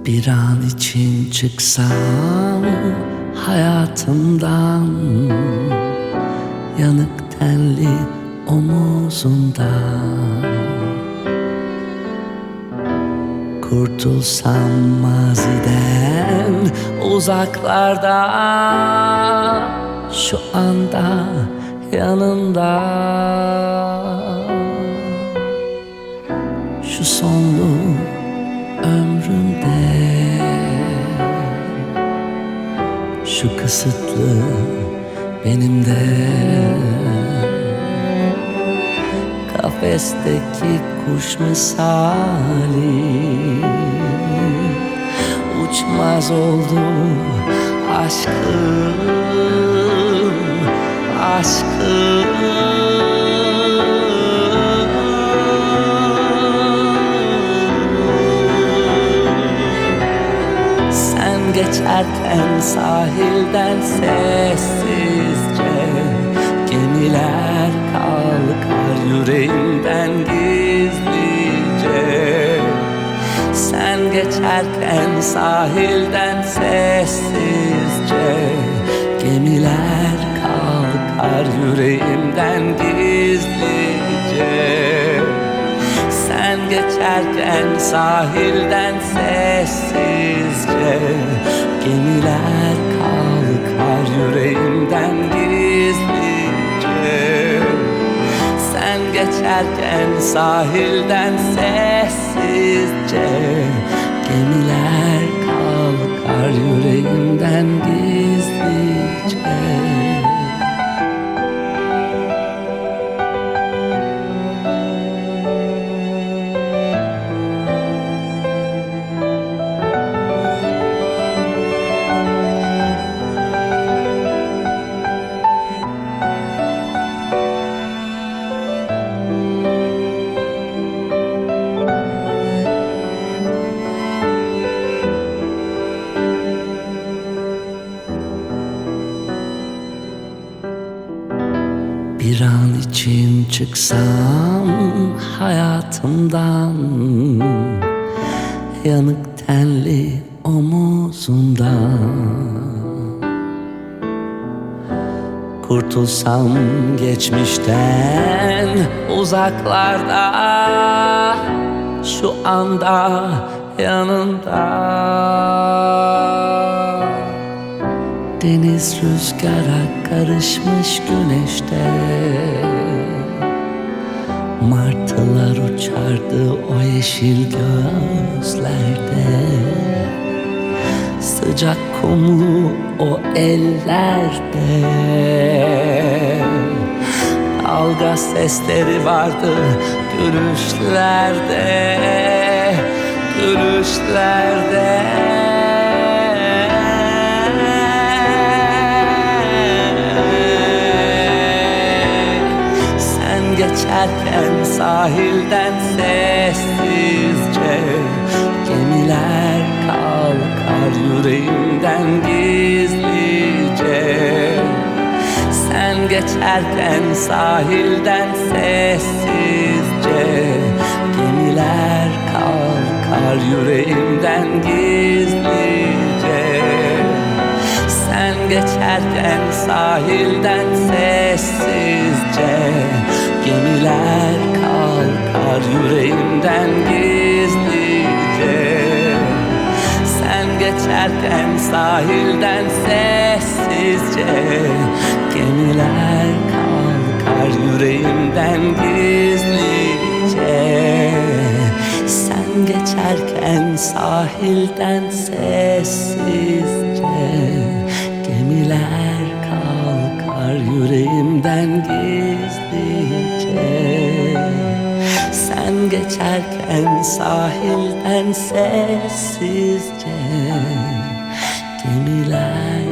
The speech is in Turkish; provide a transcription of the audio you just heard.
Bir an için çıksam hayatımdan, yanık tenli omuzundan, kurtulsam maziden, uzaklarda, şu anda yanında. Şu sonlu ömrümde, şu kısıtlı benim de, kafesteki kuş misali uçmaz oldu aşkım, aşkım. Geçerken sahilden sessizce, gemiler kalkar yüreğimden gizlice. Sen geçerken sahilden sessizce, gemiler kalkar yüreğimden gizlice. Sen geçerken sahilden sessizce, gemiler kalkar yüreğimden gizlice. Sen geçerken sahilden sessizce, gemiler kalkar yüreğimden gizlice. Bir an için çıksam hayatımdan, yanık tenli omuzundan, kurtulsam geçmişten, uzaklarda, şu anda yanında. Deniz rüzgara karışmış güneşte, martılar uçardı o yeşil gözlerde. Sıcak kumlu o ellerde, dalga sesleri vardı gülüşlerde, gülüşlerde. Geçerken sahilden sessizce, gemiler kalkar yüreğimden gizlice. Sen geçerken sahilden sessizce, gemiler kalkar yüreğimden gizlice. Sen geçerken sahilden sessizce, gemiler kalkar yüreğimden gizlice. Sen geçerken sahilden sessizce, gemiler kalkar yüreğimden gizlice. Sen geçerken sahilden sessizce, gemiler kalkar yüreğimden gizlice. Sen geçerken sahilden sessizce, gemiler